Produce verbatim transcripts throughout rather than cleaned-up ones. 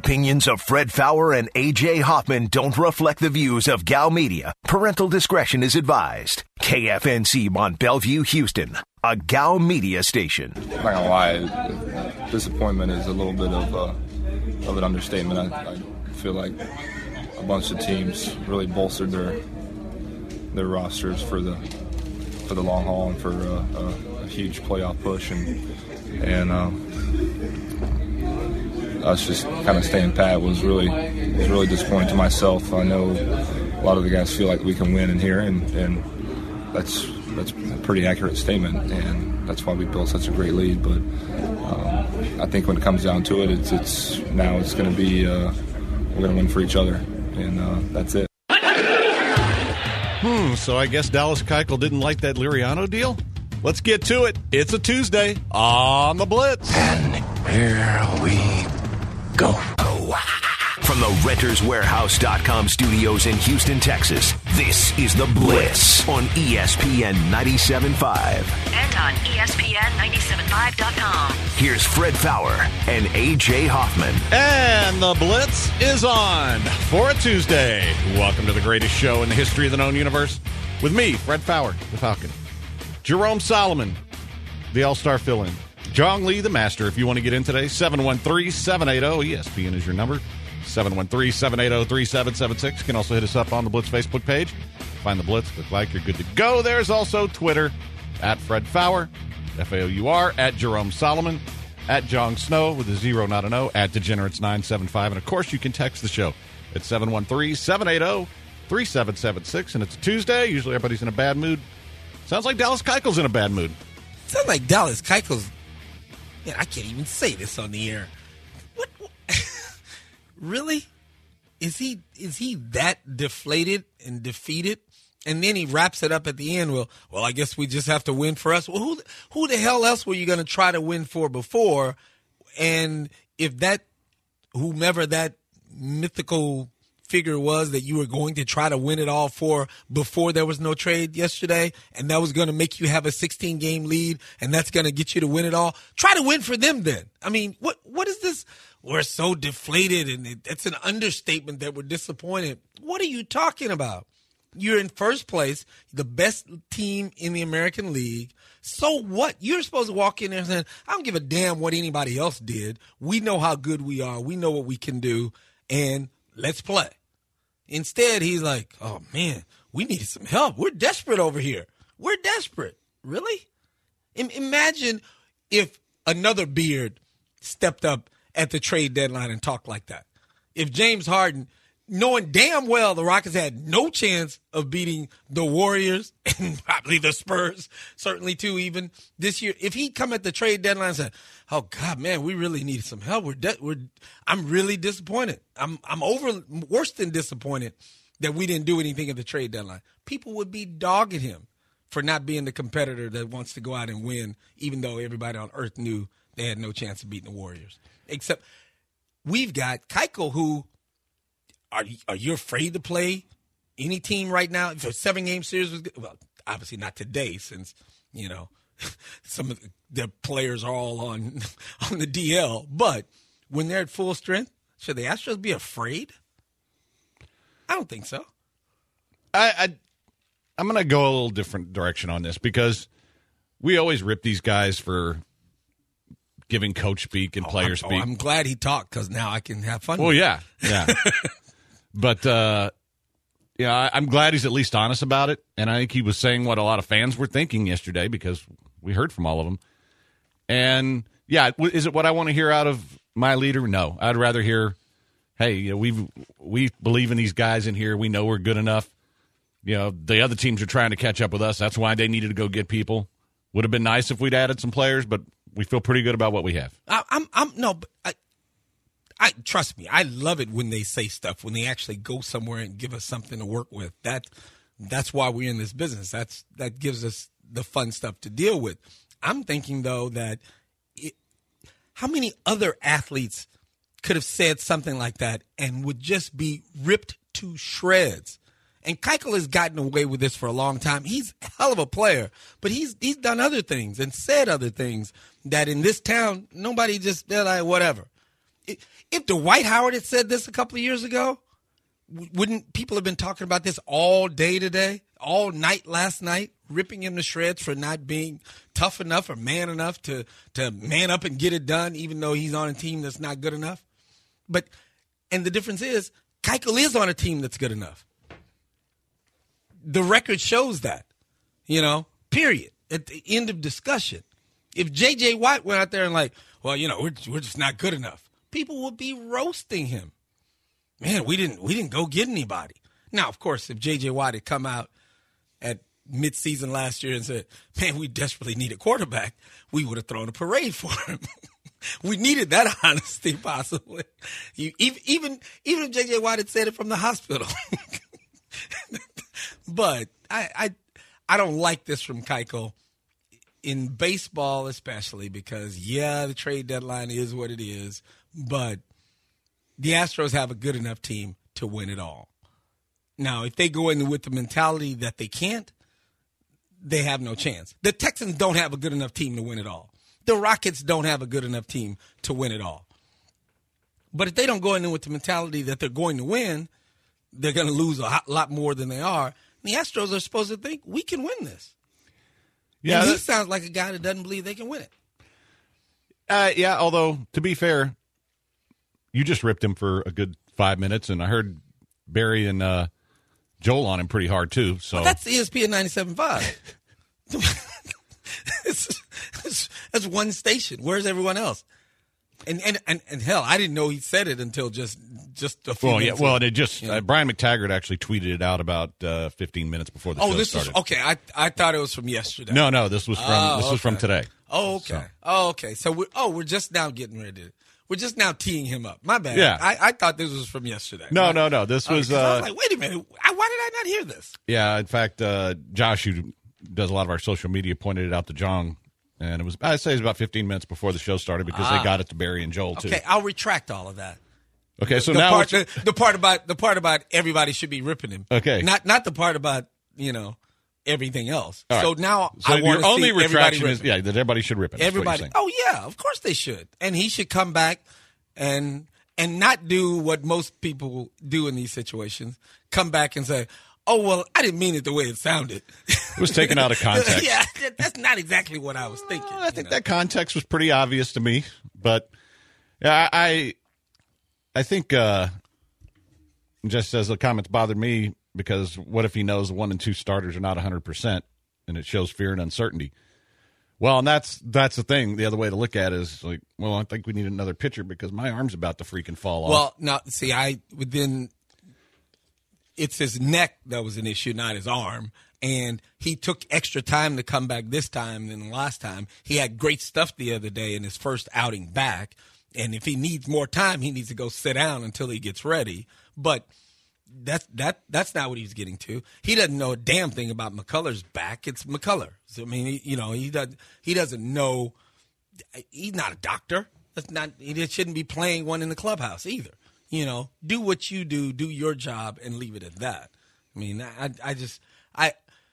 opinions of Fred Faour and A J Hoffman don't reflect the views of Gal Media. Parental discretion is advised. K F N C Mont Bellevue, Houston, a Gal Media station. I'm not gonna lie, disappointment is a little bit of a, of an understatement. I, I feel like a bunch of teams really bolstered their their rosters for the for the long haul and for a, a, a huge playoff push, and and um, us just kind of staying pat was really was really disappointing to myself. I know a lot of the guys feel like we can win in here, and, and that's that's a pretty accurate statement, and that's why we built such a great lead. But um, I think when it comes down to it, it's it's now it's going to be uh, we're going to win for each other, and uh, that's it. Hmm, so I guess Dallas Keuchel didn't like that Liriano deal? Let's get to it. It's a Tuesday on the Blitz. And here we go. From the Renters Warehouse dot com studios in Houston, Texas, this is The Blitz on E S P N ninety-seven point five. And on E S P N ninety-seven point five dot com. Here's Fred Faour and A J Hoffman. And The Blitz is on for a Tuesday. Welcome to the greatest show in the history of the known universe. With me, Fred Faour, the Falcon. Jerome Solomon, the All-Star fill-in. Jong Lee, the Master. If you want to get in today, seven one three, seven eight zero, E S P N is your number. seven one three, seven eight zero, three seven seven six. You can also hit us up on the Blitz Facebook page. Find the Blitz, click like, you're good to go. There's also Twitter, at Fred Faour, F A O U R, at Jerome Solomon, at Jong Snow, with a zero, not an O, at Degenerates nine seven five. And, of course, you can text the show at seven one three, seven eight zero, three seven seven six. And it's a Tuesday. Usually everybody's in a bad mood. Sounds like Dallas Keuchel's in a bad mood. Sounds like Dallas Keuchel's. Man, I can't even say this on the air. What? what? Really? Is he is he that deflated and defeated? And then he wraps it up at the end. Well, well, I guess we just have to win for us. Well, who who the hell else were you going to try to win for before? And if that, whomever that mythical figure was that you were going to try to win it all for before there was no trade yesterday, and that was going to make you have a sixteen-game lead, and that's going to get you to win it all, try to win for them then. I mean, what what is this? We're so deflated, and it, it's an understatement that we're disappointed. What are you talking about? You're in first place, the best team in the American League. So what? You're supposed to walk in there and say, I don't give a damn what anybody else did. We know how good we are. We know what we can do, and let's play. Instead, he's like, oh, man, we needed some help. We're desperate over here. We're desperate. Really? I- imagine if another Beard stepped up at the trade deadline and talked like that. If James Harden, knowing damn well the Rockets had no chance of beating the Warriors and probably the Spurs, certainly too, even this year, if he'd come at the trade deadline and said, oh God, man, we really need some help. We're, de- we're I'm really disappointed. I'm I'm over worse than disappointed that we didn't do anything at the trade deadline. People would be dogging him for not being the competitor that wants to go out and win, even though everybody on earth knew they had no chance of beating the Warriors. Except we've got Keuchel, who are you, are you afraid to play any team right now? If a seven-game series was good, well, obviously not today, since you know some of the, the players are all on on the D L. But when they're at full strength, should the Astros be afraid? I don't think so. I, I I'm going to go a little different direction on this because we always rip these guys for giving coach speak and oh, player I'm, speak. Oh, I'm glad he talked because now I can have fun. Well, with yeah, yeah. But uh, yeah, I, I'm glad he's at least honest about it, and I think he was saying what a lot of fans were thinking yesterday because we heard from all of them. And yeah, is it what I want to hear out of my leader? No, I'd rather hear, hey, you know, we we believe in these guys in here. We know we're good enough. You know, the other teams are trying to catch up with us. That's why they needed to go get people. Would have been nice if we'd added some players, but we feel pretty good about what we have. I, I'm, I'm no, but I, I trust me. I love it when they say stuff, when they actually go somewhere and give us something to work with. That, that's why we're in this business. That's that gives us the fun stuff to deal with. I'm thinking though that, it, how many other athletes could have said something like that and would just be ripped to shreds? And Keuchel has gotten away with this for a long time. He's a hell of a player, but he's he's done other things and said other things that in this town, nobody just, they're like, whatever. if Dwight Howard had said this a couple of years ago, wouldn't people have been talking about this all day today, all night last night, ripping him to shreds for not being tough enough or man enough to, to man up and get it done, even though he's on a team that's not good enough? But, and the difference is, Keuchel is on a team that's good enough. The record shows that, you know, period. At the end of discussion. If J J. Watt went out there and like, well, you know, we're, we're just not good enough, people would be roasting him. Man, we didn't we didn't go get anybody. Now, of course, if J J. Watt had come out at midseason last year and said, man, we desperately need a quarterback, we would have thrown a parade for him. We needed that honesty, possibly. You, even, even, even if J J. Watt had said it from the hospital. But I, I I don't like this from Keuchel. In baseball especially, because, yeah, the trade deadline is what it is, but the Astros have a good enough team to win it all. Now, if they go in with the mentality that they can't, they have no chance. The Texans don't have a good enough team to win it all. The Rockets don't have a good enough team to win it all. But if they don't go in with the mentality that they're going to win, they're going to lose a lot more than they are. And the Astros are supposed to think, we can win this. Yeah, and he sounds like a guy that doesn't believe they can win it. Uh, yeah, although, to be fair, you just ripped him for a good five minutes, and I heard Barry and uh, Joel on him pretty hard, too. So well, that's E S P N ninety-seven point five. it's, it's, that's one station. Where's everyone else? And, and and and hell, I didn't know he said it until just just a few well, minutes yeah, well, ago. it just You know? uh, Brian McTaggart actually tweeted it out about uh, fifteen minutes before the Oh, show this started. was okay. I I thought it was from yesterday. No, no, this was from Oh, this was from okay. today. Oh, okay. So. Oh, okay. So we're oh, we're just now getting ready to. We're just now teeing him up. My bad. Yeah. I, I thought this was from yesterday. No, Right? no, no. This Okay, was. 'cause I Uh, was like, wait a minute. I, why did I not hear this? yeah, in fact, uh, Josh, who does a lot of our social media, pointed it out to John, and it was I'd say it was about fifteen minutes before the show started because Ah. they got it to Barry and Joel too. Okay, I'll retract all of that. Okay, so the now part, it's- the, the part about the part about everybody should be ripping him. Okay. not not the part about you know everything else. All right. So now So I want your to only see everybody retraction is ripping. yeah that everybody should rip it. That's what you're Everybody. saying. Oh yeah, of course they should, and he should come back and and not do what most people do in these situations. Come back and say, "Oh well, I didn't mean it the way it sounded." It was taken out of context. Yeah, that- that's not exactly what I was thinking. I think you know? that context was pretty obvious to me, but yeah, I I think uh, just as the comments bothered me because what if he knows the one and two starters are not one hundred percent and it shows fear and uncertainty? Well, and that's that's the thing. The other way to look at it is like, well, I think we need another pitcher because my arm's about to freaking fall off. Well, now see, I then it's his neck that was an issue, not his arm. And he took extra time to come back this time than the last time. He had great stuff the other day in his first outing back. And if he needs more time, he needs to go sit down until he gets ready. But that's that that's not what he's getting to. He doesn't know a damn thing about McCullers' back. It's McCuller. So, I mean, he, you know, he does he doesn't know. He's not a doctor. That's not. He shouldn't be playing one in the clubhouse either. You know, do what you do, do your job, and leave it at that. I mean, I, I just, I,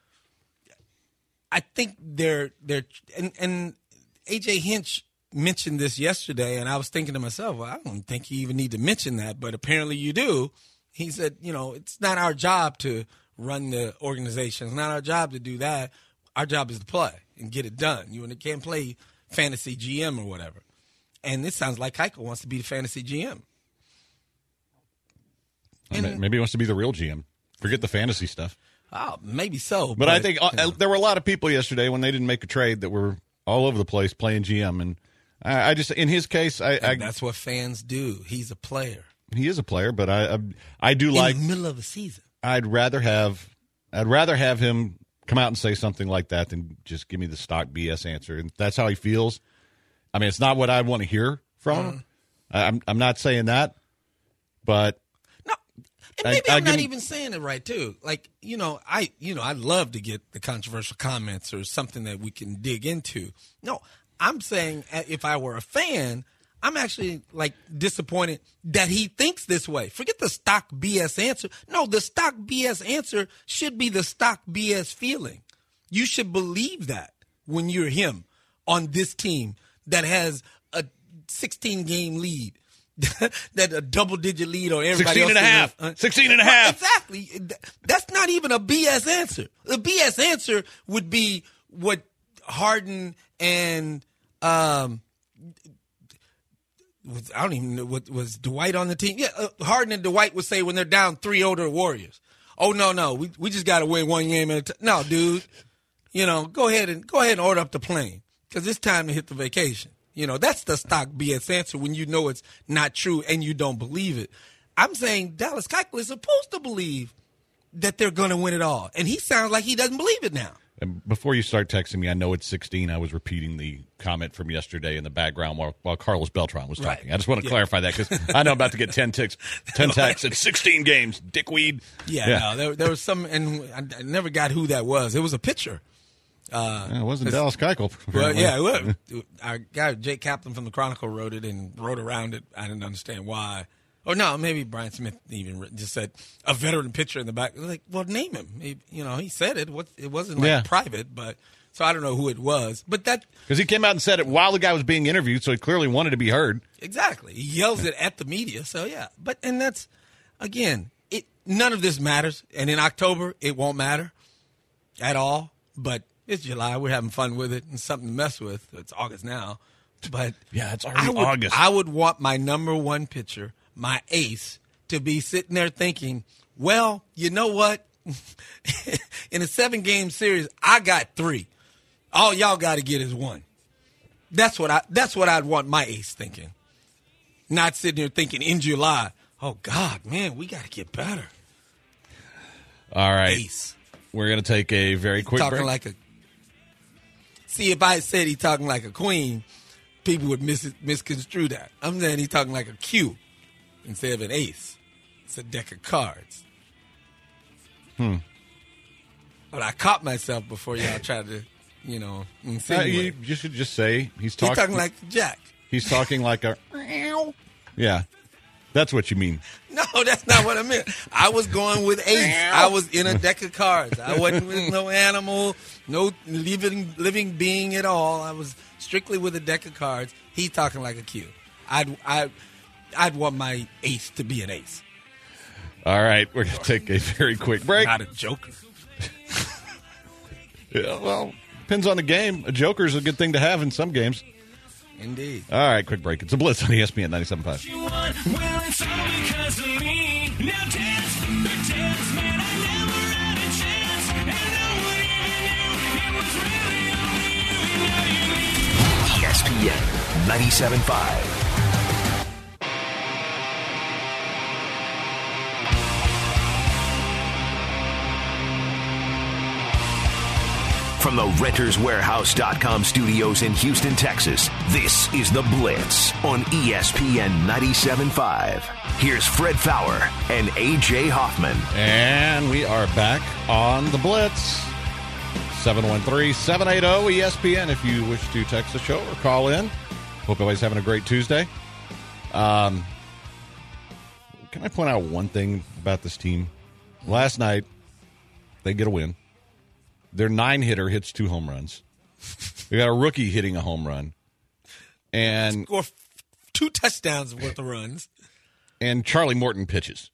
I think they're they're and and A J Hinch mentioned this yesterday, and I was thinking to myself, well, I don't think you even need to mention that, but apparently you do. He said, you know, it's not our job to run the organization. It's not our job to do that. Our job is to play and get it done. You can't play fantasy G M or whatever. And this sounds like Keuchel wants to be the fantasy G M. And maybe he wants to be the real G M. Forget the fantasy stuff. Oh, maybe so. But, But, I think uh, you know. there were a lot of people yesterday when they didn't make a trade that were all over the place playing G M. And I, I just, in his case, I, I that's what fans do. He's a player. he is a player, but I, I, I do like. In the middle of the season. I'd rather have, I'd rather have him come out and say something like that than just give me the stock B S answer. And that's how he feels. I mean, it's not what I want to hear from Uh-huh. him. I, I'm, I'm not saying that, but. No, and I- maybe I I'm not give him- even saying it right too. Like, you know, I you know, I'd love to get the controversial comments or something that we can dig into. No, I'm saying uh, if I were a fan, I'm actually like disappointed that he thinks this way. Forget the stock B S answer. No, the stock B S answer should be the stock B S feeling. You should believe that when you're him on this team that has a sixteen game lead that a double-digit lead on everybody sixteen else. and a half. Uh, sixteen and a half. Exactly. That's not even a B S answer. The B S answer would be what Harden and um, was, I don't even know what was Dwight on the team. Yeah, uh, Harden and Dwight would say when they're down three oh to the Warriors. Oh no, no, we we just got to win one game at a time. No, dude, you know, go ahead and go ahead and order up the plane because it's time to hit the vacation. You know, that's the stock B S answer when you know it's not true and you don't believe it. I'm saying Dallas Keuchel is supposed to believe that they're going to win it all, and he sounds like he doesn't believe it now. And before you start texting me, I know it's sixteen. I was repeating the comment from yesterday in the background while, while Carlos Beltran was talking. Right. I just want to Yeah. clarify that because I know I'm about to get ten ticks, ten texts at sixteen games. Dickweed. Yeah, Yeah. no, there, there was some, and I, I never got who that was. It was a pitcher. Uh, Yeah, it wasn't Dallas Keuchel. Well, apparently. yeah, well, our guy Jake Kaplan from the Chronicle wrote it and wrote around it. I didn't understand why. Or no, maybe Brian Smith even writ- just said a veteran pitcher in the back. I was like, well, name him. He, you know, he said it. What it wasn't like Yeah. private, but so I don't know who it was. But that Because he came out and said it while the guy was being interviewed, so he clearly wanted to be heard. exactly, he yells it at the media. So yeah, but and that's again, it. None of this matters, and in October it won't matter at all. But it's July. We're having fun with it and something to mess with. It's August now, but Yeah, it's already I would, August. I would want my number one pitcher, my ace, to be sitting there thinking, well, you know what? In a seven-game series, I got three. All y'all got to get is one. That's what I. That's what I'd want my ace thinking. Not sitting here thinking in July, oh God, man, we got to get better. All right. Ace We're going to take a very quick talking break. like a. See, if I said he talking like a queen, people would mis- misconstrue that. I'm saying he talking like a Q instead of an ace. It's a deck of cards. Hmm. But I caught myself before y'all tried to, you know, Uh, insinuate. you, you should just say he's He's talking. talking like Jack. He's talking like a. Yeah, that's what you mean. No, that's not what I meant. I was going with ace. I was in a deck of cards. I wasn't with no animal, no living living being at all. I was strictly with a deck of cards. He's talking like a Q. I'd I, I'd want my ace to be an ace, All right, we're going to take a very quick break. not a joker. Yeah, well, depends on the game. A joker is a good thing to have in some games. Indeed. All right, quick break. It's a Blitz on E S P N ninety-seven point five. You want, well, it's all because of me. Now dance, big dance, man, I never had a chance. And no one even knew it was really only you. Now you need E S P N ninety-seven point five. From the Renters Warehouse dot com studios in Houston, Texas, this is The Blitz on E S P N ninety-seven point five. Here's Fred Faour and A J Hoffman. And we are back on the Blitz. seven one three, seven eight zero, E S P N if you wish to text the show or call in. Hope everybody's having a great Tuesday. Um, can I point out one thing about this team? Last night, they get a win. Their nine-hitter hits two home runs. They got a rookie hitting a home run. And Score f- two touchdowns worth of runs. and Charlie Morton pitches.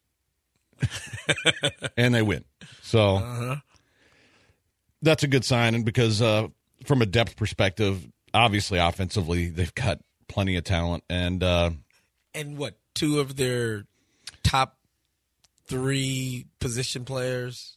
And they win. So Uh-huh. that's a good sign. And because uh, from a depth perspective, obviously offensively, they've got plenty of talent. And uh, And what, two of their top three position players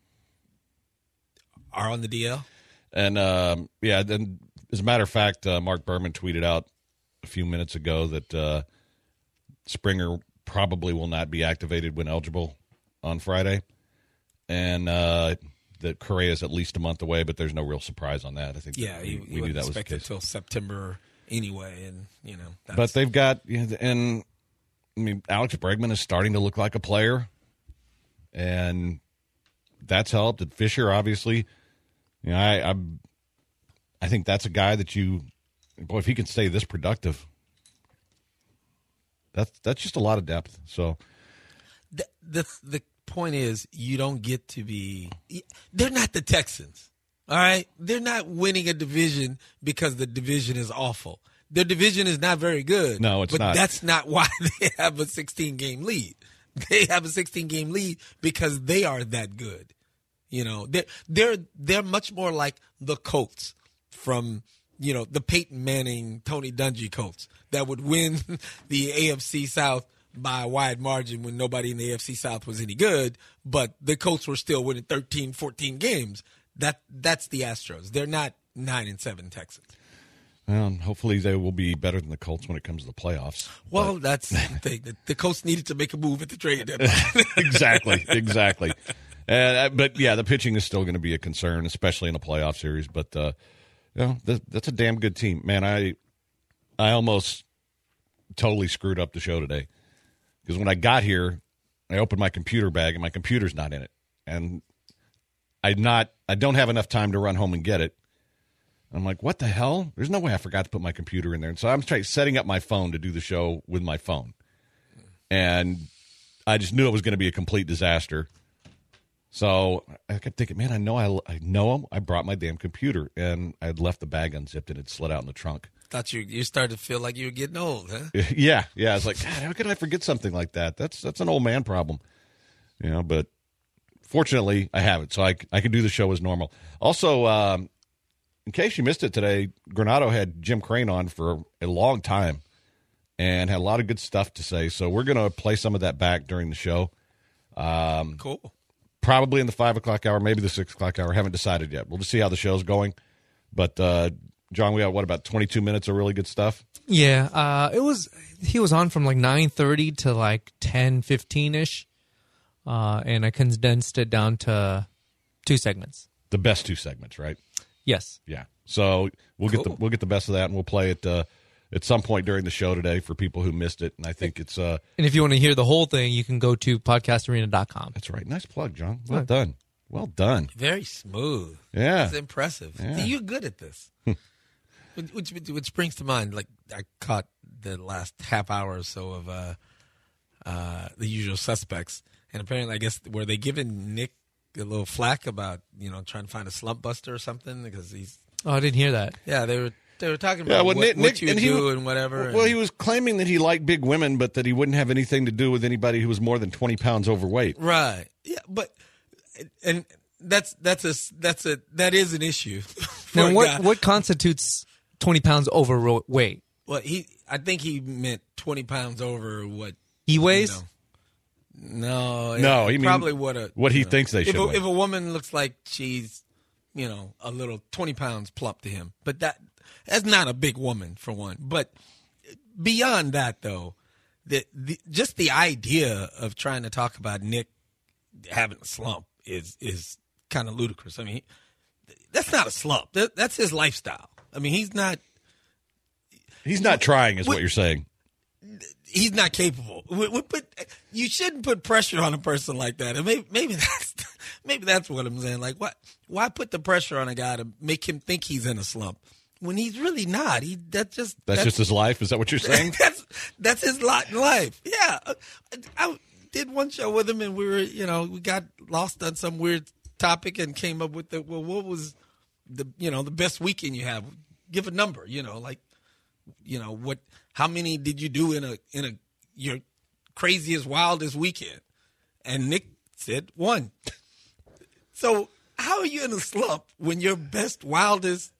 are on the D L? and um, yeah, then as a matter of fact, uh, Mark Berman tweeted out a few minutes ago that uh, Springer probably will not be activated when eligible on Friday. And uh, that Correa is at least a month away, but there's no real surprise on that. I think Yeah, we, he, we he knew wouldn't that was the expect it case. until September anyway, and you know. That's, But they've got, you know, and I mean, Alex Bregman is starting to look like a player, and that's helped. And Fisher, obviously, you know, I, I, I think that's a guy that you, boy, if he can stay this productive, that's that's just a lot of depth. So the, the the point is, you don't get to be. They're not the Texans, all right. They're not winning a division because the division is awful. Their division is not very good. No, it's but not. That's not why they have a sixteen-game lead. They have a sixteen-game lead because they are that good. You know, they're they're they're much more like the Colts from, you know, the Peyton Manning, Tony Dungy Colts that would win the A F C South by a wide margin when nobody in the A F C South was any good, but the Colts were still winning thirteen, fourteen games. That that's the Astros. They're not nine and seven Texans. Well, hopefully they will be better than the Colts when it comes to the playoffs. Well, that's the thing. The, the Colts needed to make a move at the trade deadline. exactly, exactly. Uh, but yeah, the pitching is still going to be a concern, especially in a playoff series. But uh, you know, th- that's a damn good team, man. I I almost totally screwed up the show today because when I got here, I opened my computer bag and my computer's not in it, and I not I don't have enough time to run home and get it. I'm like, what the hell? There's no way I forgot to put my computer in there. And so I'm trying setting up my phone to do the show with my phone. And I just knew it was going to be a complete disaster. So I kept thinking, man, I know I, I know I brought my damn computer. And I had left the bag unzipped and it slid out in the trunk. Thought you you started to feel like you were getting old, huh? yeah, yeah. I was like, God, how could I forget something like that? That's that's an old man problem. You know, but fortunately, I have it. So I, I can do the show as normal. Also, um, in case you missed it today, Granado had Jim Crane on for a long time and had a lot of good stuff to say. So we're going to play some of that back during the show. Um, cool. Probably in the five o'clock hour, maybe the six o'clock hour. Haven't decided yet. We'll just see how the show's going. But, uh, John, we got, what, about twenty-two minutes of really good stuff? Yeah. Uh, it was, he was on from like nine thirty to like ten fifteen-ish. Uh, and I condensed it down to two segments. The best two segments, right? Yes. Yeah. So we'll Cool. get the we'll get the best of that, and we'll play it uh, at some point during the show today for people who missed it. And I think it's uh, And if you want to hear the whole thing, you can go to podcast arena dot com. that's right. Nice plug, John. Well Right. done. Well done. Very smooth. Yeah. It's impressive. Yeah. See, you're good at this. which, which, which brings to mind, like, I caught the last half hour or so of uh, uh, The Usual Suspects. And apparently, I guess, were they giving Nick a little flack about, you know, trying to find a slump buster or something? Because he's, Oh, I didn't hear that. yeah, they were they were talking about Yeah, well, what, Nick, what Nick you and he do w- and whatever. Well, and- he was claiming that he liked big women, but that he wouldn't have anything to do with anybody who was more than twenty pounds overweight. Right. Yeah, but and that's that's a that's a that is an issue. for Now, a what guy. what constitutes twenty pounds overweight? Well, he I think he meant twenty pounds over what He weighs? you know. No, No, it- he mean probably what a what he you know, thinks they if should a, weigh. if a woman looks like she's, you know, a little twenty pounds plump to him, but that that's not a big woman for one. But beyond that, though, the, the just the idea of trying to talk about Nick having a slump is is kind of ludicrous. I mean, that's not a slump. That, that's his lifestyle. I mean, he's not. He's not trying, is what What- you're saying. He's not capable. We, we put, you shouldn't put pressure on a person like that. And maybe, maybe that's maybe that's what I'm saying. Like, what? Why put the pressure on a guy to make him think he's in a slump when he's really not? He that just That's, just his life. Is that what you're saying? that's that's his lot in life. Yeah, I, I did one show with him, and we were, you know, we got lost on some weird topic and came up with the well, what was the you know the best weekend you have? Give a number, you know, like. You know what? How many did you do in a in a your craziest wildest weekend? And Nick said one. So how are you in a slump when your best wildest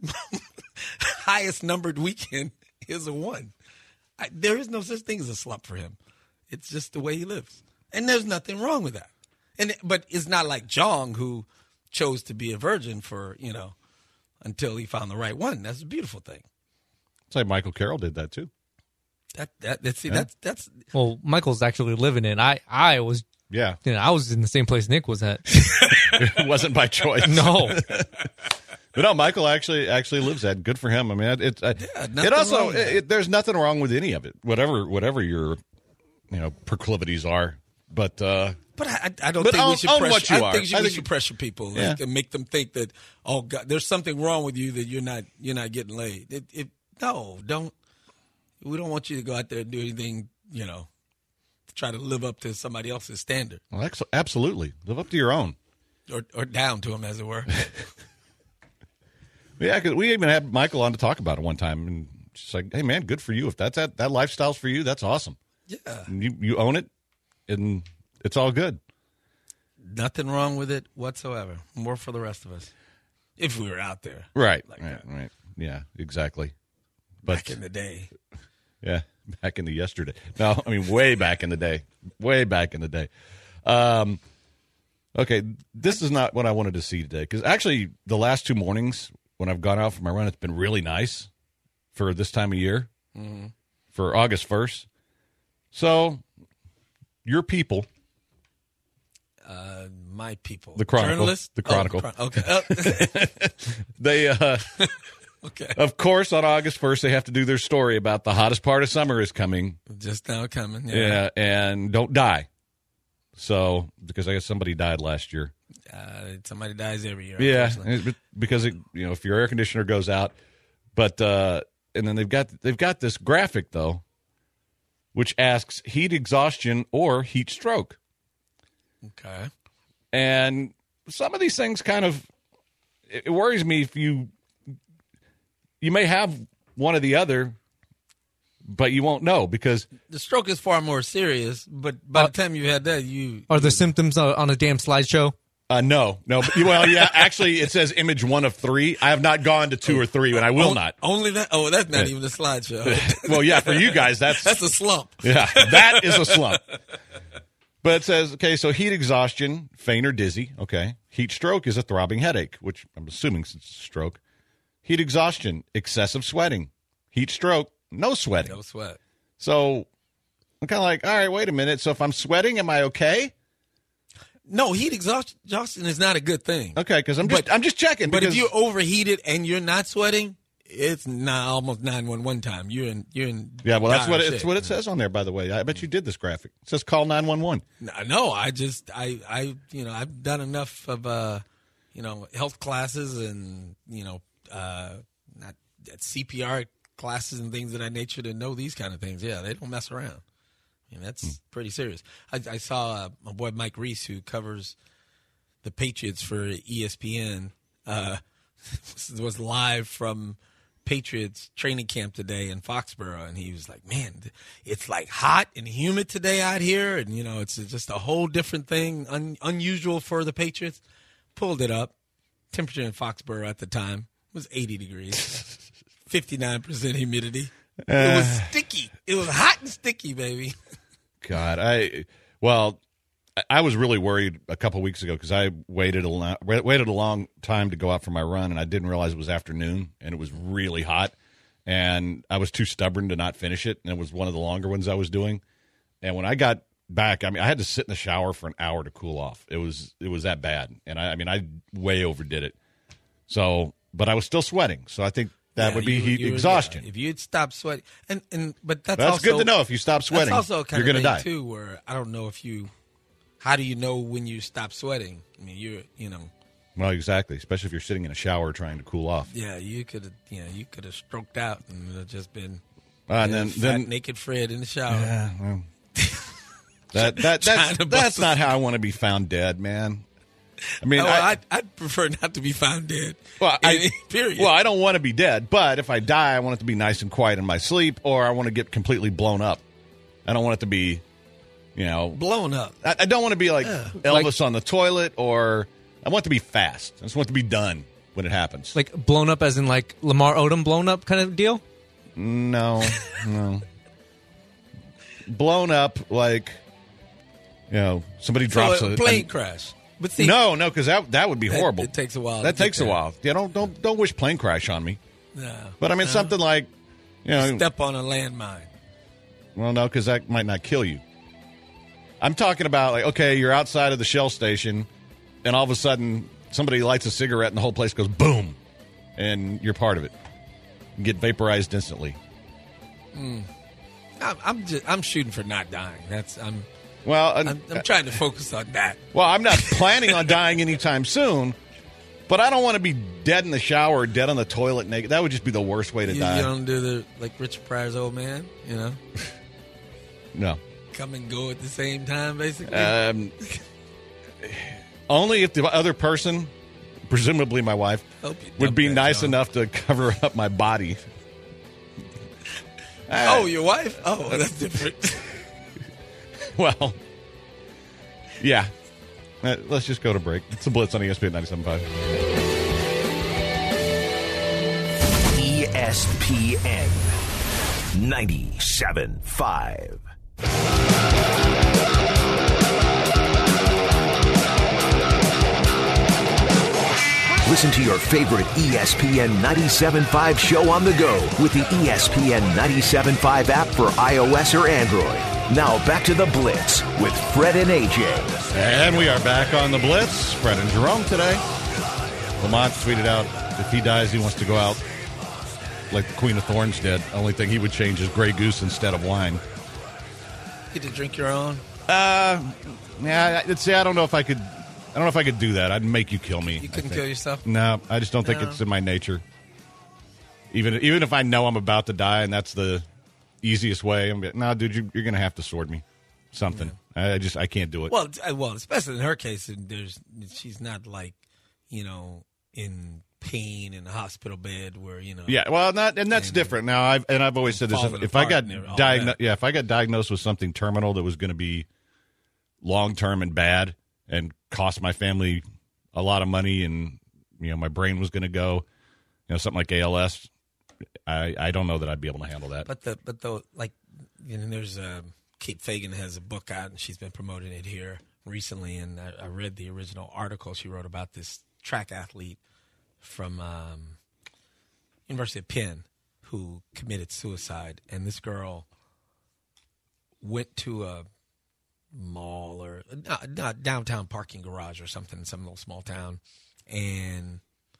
highest numbered weekend is a one? I, there is no such thing as a slump for him. It's just the way he lives, and there's nothing wrong with that. And but it's not like Jong who chose to be a virgin for you know until he found the right one. That's a beautiful thing. It's like Michael Carroll did that too. That that that's see, that's that's Well, Michael's actually living it. I I was Yeah. you know, I was in the same place Nick was at. It wasn't by choice. No. But no, Michael actually actually lives that. Good for him. I mean, it it, it nothing also wrong with that. it, it- there's nothing wrong with any of it. Whatever whatever your you know proclivities are. But uh, But I, I don't But think own- we should own pressure. what you I are. think I we think- should pressure people like, Yeah. and make them think that oh God, there's something wrong with you that you're not you're not getting laid. It, it, no, don't. We don't want you to go out there and do anything. You know, to try to live up to somebody else's standard well, ex- absolutely live up to your own. or or down to them, as it were. Yeah, 'cause we even had Michael on to talk about it one time, and just like, hey, man, good for you. If that's that, that lifestyle's for you, that's awesome. Yeah. And you, you own it, and it's all good. Nothing wrong with it whatsoever. More for the rest of us. If we were out there. Right. Like right, that. right. Yeah, exactly. But, Back in the day. Yeah, back in the yesterday. No, I mean, way back in the day. Way back in the day. Um, okay, this is not what I wanted to see today. Because actually, the last two mornings when I've gone out for my run, it's been really nice for this time of year, Mm-hmm. for August first. So, your people, Uh, my people. The Chronicle. Journalists? The Chronicle. Oh, the Chron- okay. Oh. they, uh, okay. of course, on August first, they have to do their story about the hottest part of summer is coming. Just now coming. Yeah. Yeah, and don't die. So, because I guess somebody died last year. Uh, somebody dies every year. Yeah, unfortunately. it- because it, you know, if your air conditioner goes out, but uh, and then they've got they've got this graphic though, which asks heat exhaustion or heat stroke, Okay. and some of these things kind of it, it worries me if you you may have one or the other, but you won't know because The stroke is far more serious, but by Uh, the time you had that, you Are the symptoms uh, on a damn slideshow? uh, no, no, but, well, yeah, actually, it says image one of three. I have not gone to two or three, and I will on- not. Only that? Oh, that's not Yeah. even a slideshow. Well, yeah, for you guys, that's That's a slump. yeah, that is a slump. But it says, okay, so heat exhaustion, faint or dizzy. Okay. Heat stroke is a throbbing headache, which I'm assuming since it's a stroke. Heat exhaustion, excessive sweating. Heat stroke, no sweating. No sweat. So I'm kind of like, all right, wait a minute. So if I'm sweating, am I okay? No, heat exhaust- exhaustion is not a good thing. Okay, because I'm just But- I'm just checking. But because, if you're overheated and you're not sweating, it's not almost nine one one time. You're in. You're in. yeah, well, that's dire what it, shape. it's what it says on there. By the way, I bet you did this graphic. It says call nine one one. No, I just I I you know I've done enough of uh you know health classes and you know uh not C P R classes and things of that nature to know these kind of things. Yeah, they don't mess around. I mean, that's pretty serious. I, I saw uh, my boy Mike Reese, who covers the Patriots for E S P N, uh, was live from Patriots training camp today in Foxborough, and he was like, man, it's like hot and humid today out here, and, you know, it's just a whole different thing, un- unusual for the Patriots. Pulled it up. Temperature in Foxborough at the time was eighty degrees, fifty-nine percent humidity. It was sticky. It was hot and sticky, baby. God, I well, I- I was really worried a couple weeks ago because I waited a lo- wa- waited a long time to go out for my run, and I didn't realize it was afternoon, and it was really hot, and I was too stubborn to not finish it, and it was one of the longer ones I was doing. And when I got back, I mean, I had to sit in the shower for an hour to cool off. It was it was that bad, and I, I mean, I way overdid it. So, but I was still sweating, so I think that Yeah, would be you- heat you- exhaustion. yeah, if you'd stop sweating, and and but that's That's also, good to know. If you stop sweating, that's also kind you're of going to thing die. too. Where I don't know if you, how do you know when you stop sweating? I mean, you're you know, Well, exactly, especially if you're sitting in a shower trying to cool off. yeah, you could have you know you could have stroked out and it would have just been Uh, and you know, then, fat, then naked Fred in the shower. Yeah, well, that that Trying that's to that's bust not how I want to be found dead, man. I mean, Oh, I, I'd, I'd prefer not to be found dead. well, I, period. well, I don't want to be dead, but if I die, I want it to be nice and quiet in my sleep, or I want to get completely blown up. I don't want it to be, you know, blown up. I, I don't want to be like Yeah. Elvis on the toilet, or I want it to be fast. I just want it to be done when it happens. Like blown up as in like Lamar Odom blown up kind of deal? No, no. Blown up like, you know, somebody drops so a a plane crash. But see, no, no, because that that would be that- horrible. it takes a while That to get takes a there. while. Yeah, don't don't don't wish plane crash on me. no, But I mean no. something like, you know, step on a landmine. well, no, because that might not kill you. I'm talking about like, okay, you're outside of the Shell station, and all of a sudden somebody lights a cigarette, and the whole place goes boom, and you're part of it. You get vaporized instantly. I'm, I'm just I'm shooting for not dying. That's I'm Well, I'm, uh, I'm trying to focus on that. well, I'm not planning on dying anytime soon, but I don't want to be dead in the shower, or dead on the toilet naked. That would just be the worst way to You, die. you don't do the like Richard Pryor's old man. You know, No. come and go at the same time, basically. Um, only if the other person, presumably my wife, Hope you would dump be that, nice John. enough to cover up my body. Oh, your wife? Oh, that's different. Well, yeah. Uh, let's just go to break. It's a Blitz on E S P N ninety-seven point five. E S P N ninety-seven point five. Listen to your favorite E S P N ninety-seven point five show on the go with the E S P N ninety-seven point five app for iOS or Android. Now back to the Blitz with Fred and A J. And we are back on the Blitz. Fred and Jerome today. Lamont tweeted out, if he dies, he wants to go out like the Queen of Thorns did. Only thing he would change is Grey Goose instead of wine. Get to drink your own? Uh, yeah, I'd say I don't know if I could. I don't know if I could do that. I'd make you kill me. You I couldn't think. kill yourself? No, I just don't think No. it's in my nature. Even even if I know I'm about to die and that's the easiest way, I'm like, no, dude, you, you're going to have to sword me something. I just I can't do it. Well, uh, well, especially in her case, there's she's not like, you know, in pain in a hospital bed where, you know. Yeah, well, not and that's And- different. Now, I've and I've always said this: falling if I apart got and everything, all diagnosed, that. yeah, if I got diagnosed with something terminal that was going to be long term and bad and cost my family a lot of money, and you know my brain was going to go, you know, something like A L S, I I don't know that I'd be able to handle that. But the but the like, you know, there's a Kate Fagan has a book out and she's been promoting it here recently, and I, I read the original article she wrote about this track athlete from um, University of Penn who committed suicide, and this girl went to a mall or not, not downtown parking garage or something in some little small town, and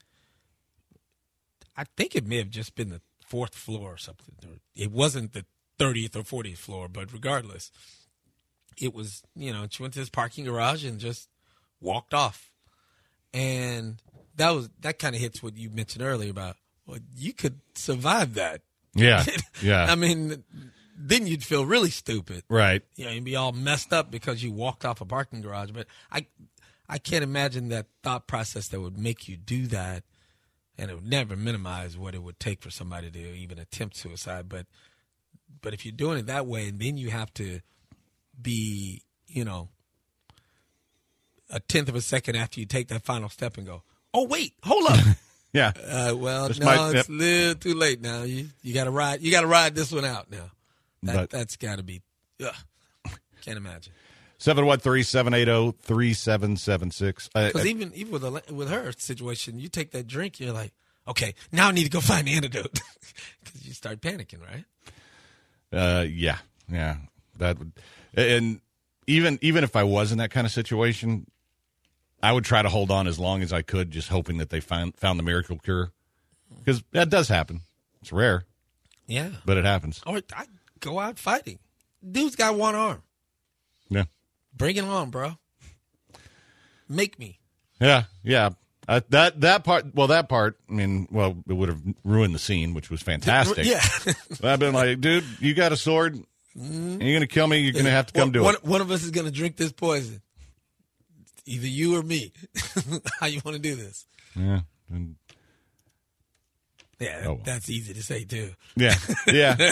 I think it may have just been the fourth floor or something. It wasn't the thirtieth or fortieth floor, but regardless, it was, you know, she went to this parking garage and just walked off. And that was that kind of hits what you mentioned earlier about, well, you could survive that. Yeah, yeah. I mean, then you'd feel really stupid. Right. You know, you'd be all messed up because you walked off a parking garage. But I, I can't imagine that thought process that would make you do that. And it would never minimize what it would take for somebody to even attempt suicide. But but if you're doing it that way, and then you have to be, you know, a tenth of a second after you take that final step and go, oh, wait, hold up. Yeah. Uh, well, This no, might- it's yep. a little too late now. You you got to ride. You got to ride this one out now. That But- that's got to be. Ugh, can't imagine. seven one three, seven eight zero, three seven seven six. Because even even with a, with her situation, you take that drink, you're like, okay, now I need to go find the antidote because you start panicking, right? Uh, yeah, yeah. That would, and even even if I was in that kind of situation, I would try to hold on as long as I could, just hoping that they found found the miracle cure, because that does happen. It's rare, Yeah. but it happens. Or I go out fighting. Dude's got one arm. Yeah, Bring it on, bro. Make me. yeah, yeah. Uh, that that part, well, that part. I mean, well, it would have ruined the scene, which was fantastic. Yeah. But I've been like, dude, you got a sword. And you're gonna kill me. You're gonna have to come one, do one, it. One of us is going to drink this poison. Either you or me. How you want to do this? Yeah, and- Yeah, Oh, well. that's easy to say, too. yeah, yeah.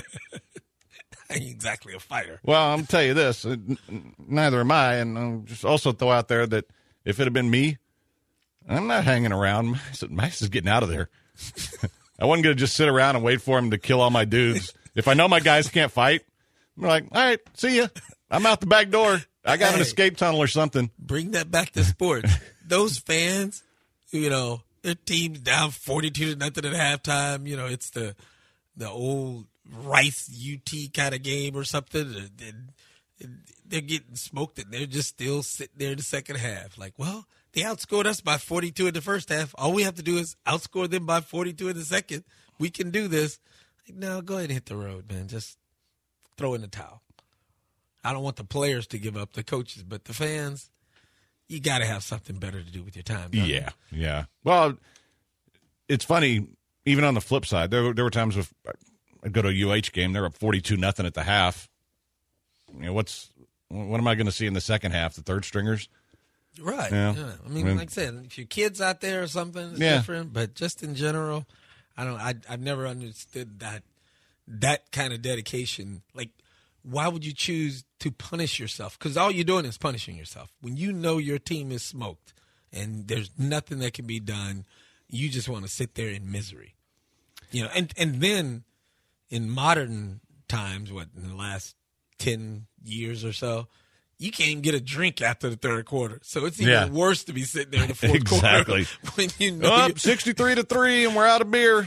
I ain't exactly a fighter. Well, I'm gonna tell you this. uh, n- n- Neither am I, and I'll just also throw out there that if it had been me, I'm not hanging around. Max is getting out of there. I wasn't gonna just sit around and wait for him to kill all my dudes. If I know my guys can't fight, I'm like, all right, see ya. I'm out the back door. I got an Hey. escape tunnel or something. Bring that back to sports. Those fans, you know, their team's down forty-two to nothing at halftime. You know, it's the the old Rice U T kind of game or something. And, and they're getting smoked, and they're just still sitting there in the second half. Like, well, they outscored us by forty-two in the first half. All we have to do is outscore them by forty-two in the second. We can do this. Like, no, go ahead and hit the road, man. Just throw in the towel. I don't want the players to give up, the coaches, but the fans, you got to have something better to do with your time. don't you? Yeah, yeah. Well, it's funny. Even on the flip side, there were- there were times if I'd go to a U H game, they're up forty-two nothing at the half. You know, what's what am I going to see in the second half? The third stringers. Right. Yeah. Yeah. I mean, I mean- like I said, if your kid's out there or something, it's Yeah. different. But just in general, I don't. I, I've never understood that that kind of dedication. Like, why would you choose to punish yourself? Because all you're doing is punishing yourself. When you know your team is smoked and there's nothing that can be done, you just want to sit there in misery. You know, and, and then in modern times, what, in the last ten years or so, you can't even get a drink after the third quarter. So it's even Yeah. worse to be sitting there in the fourth Exactly. quarter. When you know Up you- sixty-three to three, and we're out of beer.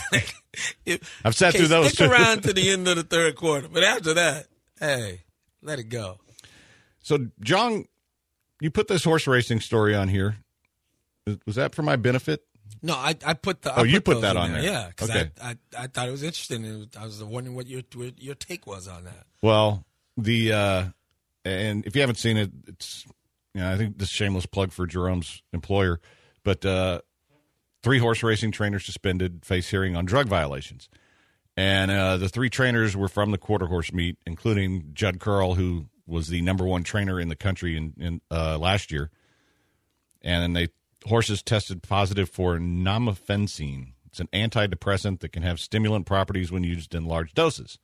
If- I've sat okay, through those, Stick too. around to the end of the third quarter, but after that, hey, let it go. So, John, you put this horse racing story on here. Was that for my benefit? No, I, I put the. Oh, I you put those that in on there. Yeah, because Okay. I, I I thought it was interesting. And I was wondering what your what your take was on that. Well, the uh, and if you haven't seen it, it's you know I think this is a shameless plug for Jerome's employer, but uh, three horse racing trainers suspended, face hearing on drug violations, and uh, the three trainers were from the quarter horse meet, including Judd Curl, who was the number one trainer in the country in, in uh, last year, and then they horses tested positive for nomifensine. It's an antidepressant that can have stimulant properties when used in large doses.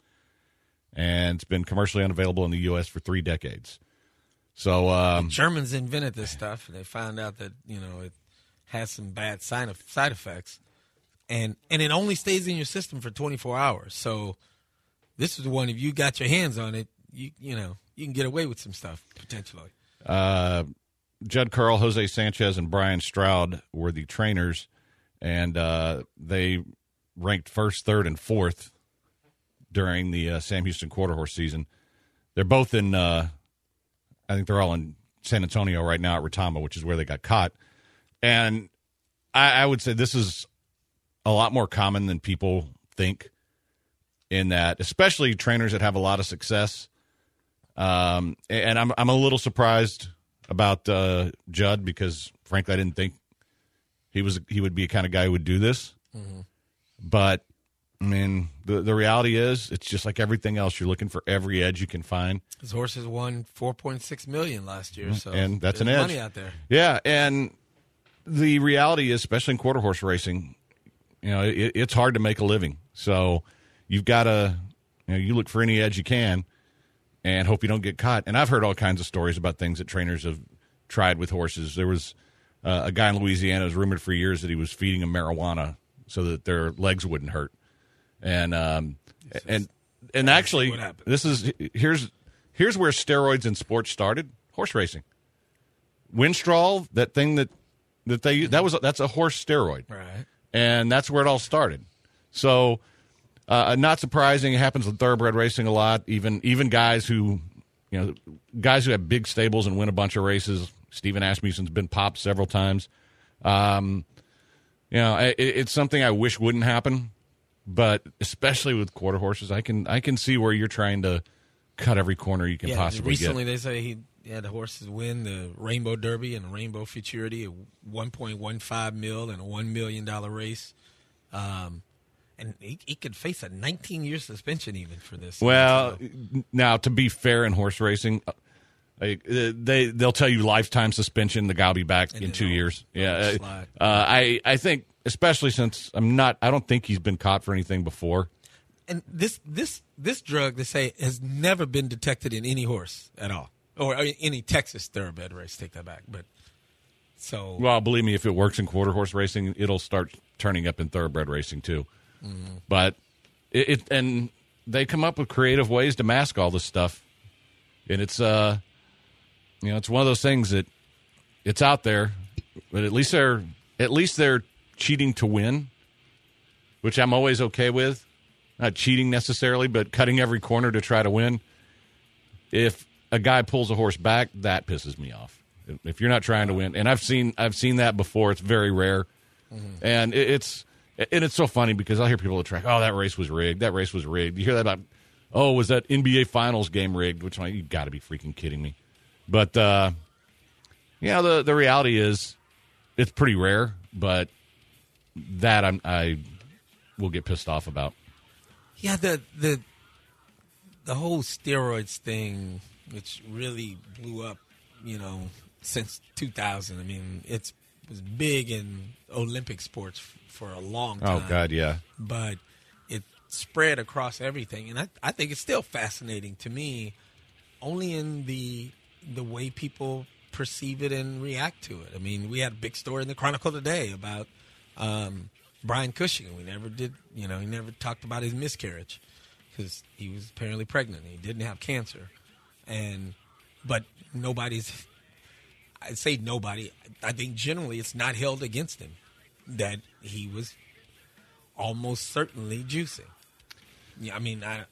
And it's been commercially unavailable in the U S for three decades. So, um, Germans invented this stuff, and they found out that you know it has some bad side of, side effects, and and it only stays in your system for twenty-four hours. So this is the one. If you got your hands on it, you you know you can get away with some stuff potentially. uh, Judd Curl, Jose Sanchez, and Brian Stroud were the trainers, and uh, they ranked first, third, and fourth during the uh, Sam Houston Quarter Horse season. They're both in, uh, I think they're all in San Antonio right now at Retama, which is where they got caught. And I, I would say this is a lot more common than people think, in that, especially trainers that have a lot of success. Um, and I'm I'm a little surprised about uh, Judd, because frankly I didn't think he was he would be a kind of guy who would do this. Mm-hmm. But I mean, the the reality is, it's just like everything else. You're looking for every edge you can find. His horses won four point six million last year, so And that's an there's edge. money out there. Yeah, and the reality is, especially in quarter horse racing, you know, it, it's hard to make a living. So you've got to, you know, you look for any edge you can and hope you don't get caught. And I've heard all kinds of stories about things that trainers have tried with horses. There was uh, a guy in Louisiana, it was rumored for years that he was feeding them marijuana so that their legs wouldn't hurt. And um, and and actually, what happened. this is here's here's where steroids in sports started: horse racing. Winstrol, that thing that that they that was that's a horse steroid, Right. and that's where it all started. So, uh, not surprising, it happens in thoroughbred racing a lot. Even even guys who, you know, guys who have big stables and win a bunch of races. Stephen Asmussen's been popped several times. Um, you know, it, it's something I wish wouldn't happen, but especially with quarter horses, I can I can see where you're trying to cut every corner you can Yeah, possibly recently get. they say he had the horses win the Rainbow Derby and the Rainbow Futurity, a one point one five mil and a one million dollar race, um, and he, he could face a nineteen year suspension even for this. Well, So, now to be fair in horse racing, uh, like, uh, they they'll tell you lifetime suspension. The guy will be back And in then two they'll- years. they'll Yeah, uh, slide. uh, I I think especially since I'm not. I don't think he's been caught for anything before. and this this this drug they say has never been detected in any horse at all, or any Texas thoroughbred race. Take that back, but so Well, believe me, if it works in quarter horse racing, it'll start turning up in thoroughbred racing too. Mm-hmm. But it, it and they come up with creative ways to mask all this stuff, and it's uh, you know, it's one of those things that it's out there, but at least they're at least they're cheating to win, which I'm always okay with. Not cheating necessarily, but cutting every corner to try to win. If a guy pulls a horse back, that pisses me off. If you're not trying to win, and I've seen I've seen that before. It's very rare, and it, it's and it's so funny because I'll hear people at track, oh, that race was rigged. That race was rigged. You hear that about, oh, was that N B A Finals game rigged? Which I'm like, you got to be freaking kidding me. But uh, yeah, the the reality is, it's pretty rare. But that I'm, I will get pissed off about. yeah, the the the whole steroids thing, which really blew up, you know, since two thousand. I mean, it's it was big in Olympic sports f- for a long time. Oh God, yeah. But it spread across everything, and I, I think it's still fascinating to me, only in the the way people perceive it and react to it. I mean, we had a big story in the Chronicle today about um, Brian Cushing. We never did, you know, he never talked about his miscarriage because he was apparently pregnant. He didn't have cancer, and but nobody's. I say nobody. I think generally it's not held against him that he was almost certainly juicing. Yeah, I mean, I,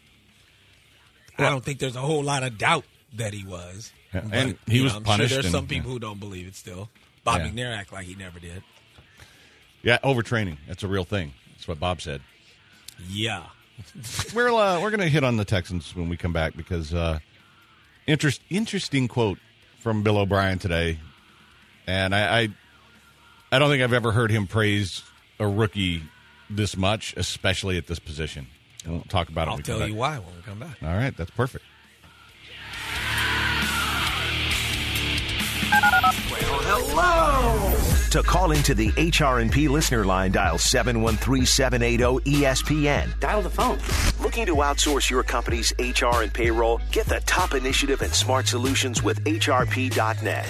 I don't think there's a whole lot of doubt that he was. Yeah, But, and he you was know, I'm punished Sure there's and- some people yeah. who don't believe it still. Bob Yeah. McNair act like he never did. Yeah, overtraining. That's a real thing. That's what Bob said. Yeah. We're uh, we're going to hit on the Texans when we come back because uh, interest interesting quote from Bill O'Brien today, and I, I I don't think I've ever heard him praise a rookie this much, especially at this position. And we'll talk about it. I'll when we come tell back. you why when we come back. All right, that's perfect. To call into the H R and P listener line, dial seven one three, seven eight zero, E S P N. Dial the phone. Looking to outsource your company's H R and payroll? Get the top initiative and smart solutions with H R P dot net.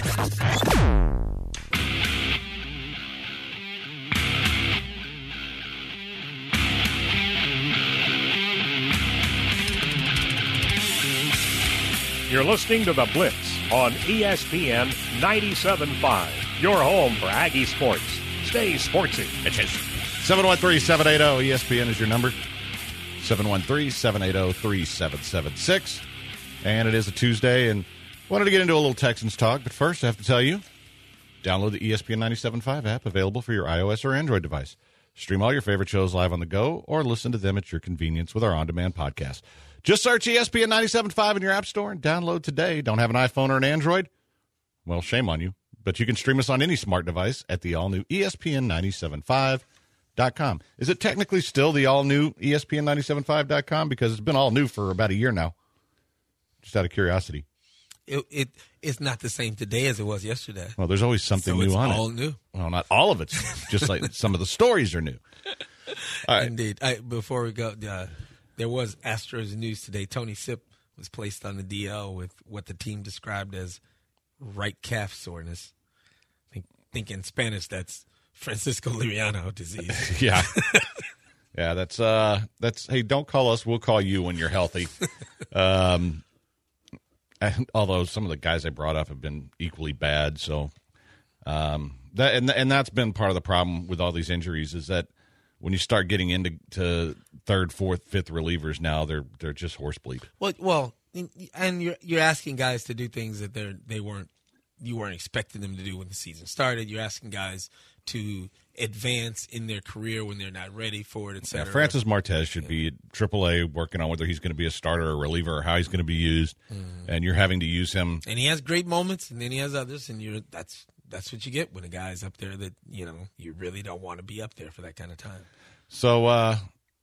You're listening to The Blitz on E S P N ninety-seven point five, your home for Aggie sports. Stay sportsy. seven one three, seven eight zero, E S P N is your number. seven one three, seven eight zero, three seven seven six. And it is a Tuesday, and wanted to get into a little Texans talk, but first I have to tell you, download the E S P N ninety-seven point five app available for your iOS or Android device. Stream all your favorite shows live on the go or listen to them at your convenience with our on-demand podcast. Just search E S P N ninety-seven point five in your app store and download today. Don't have an iPhone or an Android? Well, shame on you. But you can stream us on any smart device at the all-new E S P N ninety-seven point five dot com. Is it technically still the all-new E S P N ninety-seven point five dot com? Because it's been all new for about a year now. Just out of curiosity. It, it It's not the same today as it was yesterday. Well, there's always something So new it's on all it. new. Well, not all of it. Just like some of the stories are new. All right. Indeed. I, before we go, uh, there was Astros news today. Tony Sipp was placed on the D L with what the team described as right calf soreness. I think, think in Spanish that's Francisco Liriano disease. Yeah. Yeah, that's, uh, that's, hey, don't call us. We'll call you when you're healthy. Um, and, although some of the guys I brought up have been equally bad. So, um, that, and, and that's been part of the problem with all these injuries is that when you start getting into to third, fourth, fifth relievers now, they're, they're just horse bleep. Well, well, and you're you're asking guys to do things that they they weren't you weren't expecting them to do when the season started. You're asking guys to advance in their career when they're not ready for it, et cetera. Yeah, Francis Martez should be at triple A working on whether he's going to be a starter or a reliever or how he's going to be used, and you're having to use him. And he has great moments, and then he has others, and you're that's that's what you get when a guy's up there that you know you really don't want to be up there for that kind of time. So, uh,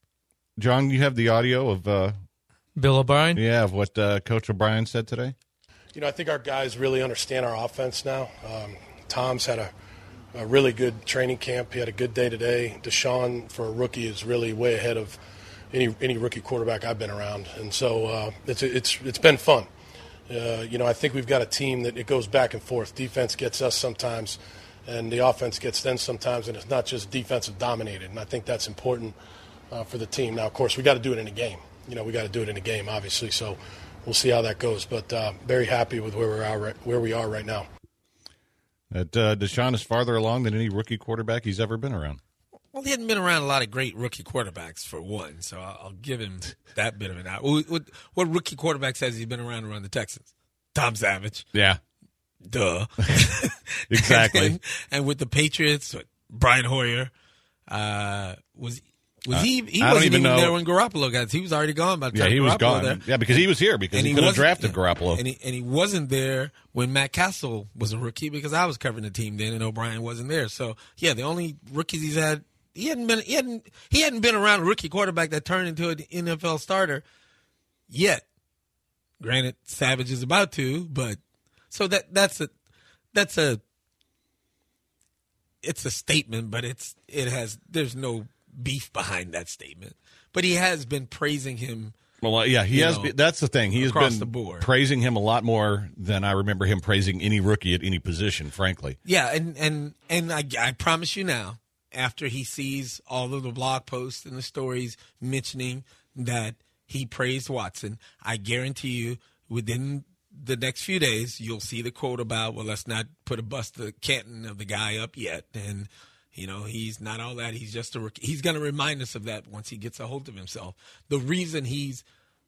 John, you have the audio of uh, Bill O'Brien? Yeah, of what uh, Coach O'Brien said today? You know, I think our guys really understand our offense now. Um, Tom's had a, a really good training camp. He had a good day today. Deshaun, for a rookie, is really way ahead of any any rookie quarterback I've been around. And so uh, it's it's it's been fun. Uh, you know, I think we've got a team that it goes back and forth. Defense gets us sometimes, and the offense gets them sometimes, and it's not just defensive dominated. And I think that's important uh, for the team. Now, of course, we got to do it in a game. You know, we got to do it in a game, obviously. So we'll see how that goes. But uh, very happy with where we are right, where we are right now. That uh, Deshaun is farther along than any rookie quarterback he's ever been around. Well, he hadn't been around a lot of great rookie quarterbacks for one, so I'll, I'll give him that bit of an out. What, what, what rookie quarterback says he's been around around the Texans? Tom Savage. Yeah. Duh. Exactly. and, and with the Patriots, Brian Hoyer, uh, was was Uh, he? He I don't wasn't even even, know. there when Garoppolo got. He was already gone by the Yeah, time he was Garoppolo gone. There. Yeah, because he was here because And he could have wasn't- drafted yeah. Garoppolo. And he, and he wasn't there when Matt Castle was a rookie because I was covering the team then, and O'Brien wasn't there. So yeah, the only rookies he's had, he hadn't been he hadn't he hadn't been around a rookie quarterback that turned into an N F L starter yet. Granted, Savage is about to, but so that that's a that's a it's a statement, but it's it has there's no beef behind that statement. but he has been praising him. Well, uh, yeah, he has. know, Been, that's the thing. He has across been the board. praising him a lot more than I remember him praising any rookie at any position, frankly. Yeah, and and and I, I promise you now, after he sees all of the blog posts and the stories mentioning that he praised Watson, I guarantee you, within the next few days, you'll see the quote about, well, let's not put a bust the canton of the guy up yet, and. You know, he's not all that. He's just a rookie. He's going to remind us of that once he gets a hold of himself. The reason he's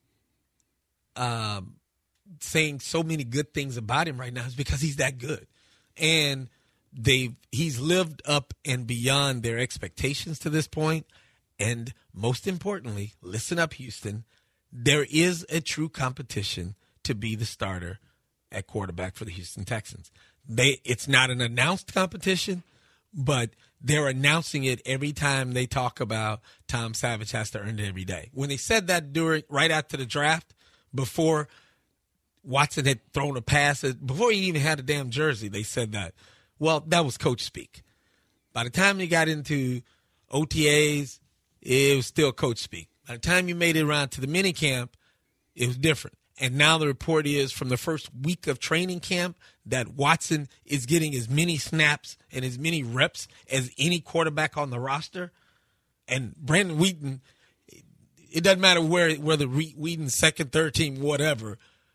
um, saying so many good things about him right now is because he's that good. And they've he's lived up and beyond their expectations to this point. And most importantly, listen up, Houston, there is a true competition to be the starter at quarterback for the Houston Texans. They It's not an announced competition, but they're announcing it every time they talk about Tom Savage has to earn it every day. When they said that during right after the draft, before Watson had thrown a pass, before he even had a damn jersey, they said that. Well, that was coach speak. By the time you got into O T As, it was still coach speak. By the time you made it around to the mini camp, it was different. And now the report is from the first week of training camp that Watson is getting as many snaps and as many reps as any quarterback on the roster. And Brandon Wheaton, it doesn't matter where whether Wheaton's second, third team, whatever.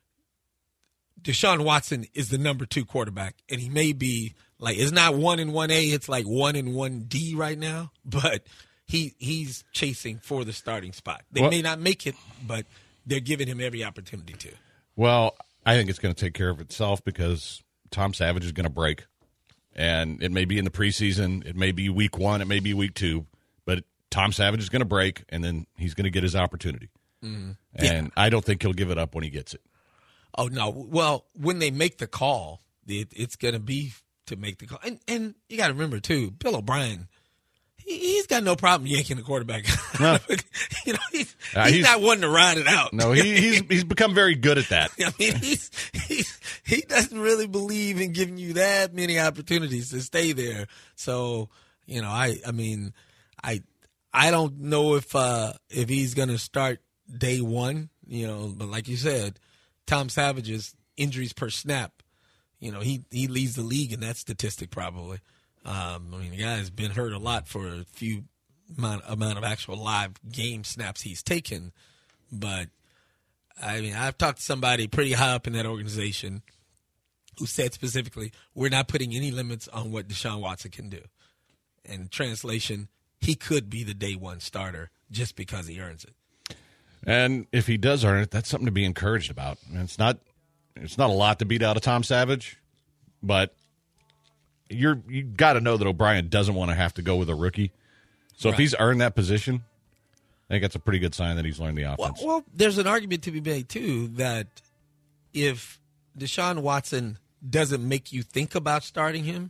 Deshaun Watson is the number two quarterback, and he may be like it's not one in one A, it's like one in one D right now. But he he's chasing for the starting spot. They well, may not make it, but they're giving him every opportunity to. Well, I think it's going to take care of itself because Tom Savage is going to break. And it may be in the preseason. It may be week one. It may be week two. But Tom Savage is going to break, and then he's going to get his opportunity. Mm-hmm. And yeah. I don't think he'll give it up when he gets it. Oh, no. Well, when they make the call, it, it's going to be to make the call. And, and you got to remember, too, Bill O'Brien, he's got no problem yanking the quarterback. No. you know, he's, uh, he's, he's not one to ride it out. No, he, he's he's become very good at that. I mean, he's, he's he doesn't really believe in giving you that many opportunities to stay there. So, you know, I I mean, I I don't know if uh, if he's going to start day one. You know, but like you said, Tom Savage's injuries per snap. You know, he he leads the league in that statistic probably. Um, I mean, the guy's been hurt a lot for a few amount, amount of actual live game snaps he's taken. But, I mean, I've talked to somebody pretty high up in that organization who said specifically, we're not putting any limits on what Deshaun Watson can do. In translation, he could be the day one starter just because he earns it. And if he does earn it, that's something to be encouraged about. I mean, it's not, it's not a lot to beat out of Tom Savage, but You're you got to know that O'Brien doesn't want to have to go with a rookie. So right. If he's earned that position, I think that's a pretty good sign that he's learned the offense. Well, well, there's an argument to be made too that if Deshaun Watson doesn't make you think about starting him,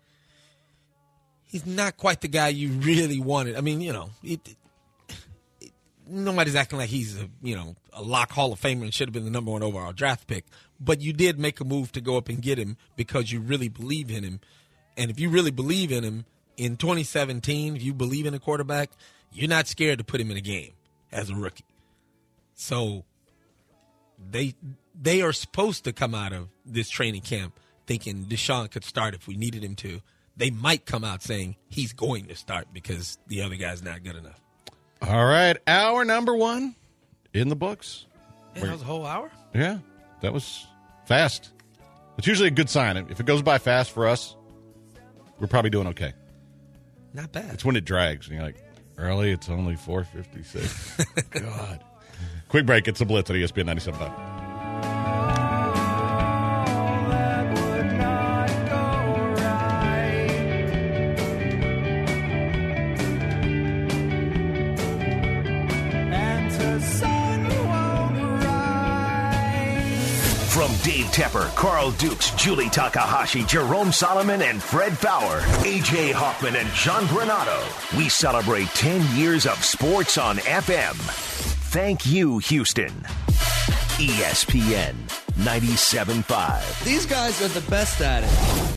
he's not quite the guy you really wanted. I mean, you know, it, it, nobody's acting like he's a you know a lock Hall of Famer and should have been the number one overall draft pick. But you did make a move to go up and get him because you really believe in him. And if you really believe in him, in twenty seventeen, if you believe in a quarterback, you're not scared to put him in a game as a rookie. So they they are supposed to come out of this training camp thinking Deshaun could start if we needed him to. They might come out saying he's going to start because the other guy's not good enough. All right, hour number one in the books. Yeah, that was a whole hour? Yeah, that was fast. It's usually a good sign. If it goes by fast for us, we're probably doing okay. Not bad. It's when it drags. And you're like, early, it's only four fifty-six. God. Quick break. It's the Blitz at E S P N ninety-seven point five. From Dave Tepper, Carl Dukes, Julie Takahashi, Jerome Solomon, and Fred Faour, A J Hoffman, and John Granado, we celebrate ten years of sports on F M. Thank you, Houston. E S P N ninety-seven point five. These guys are the best at it.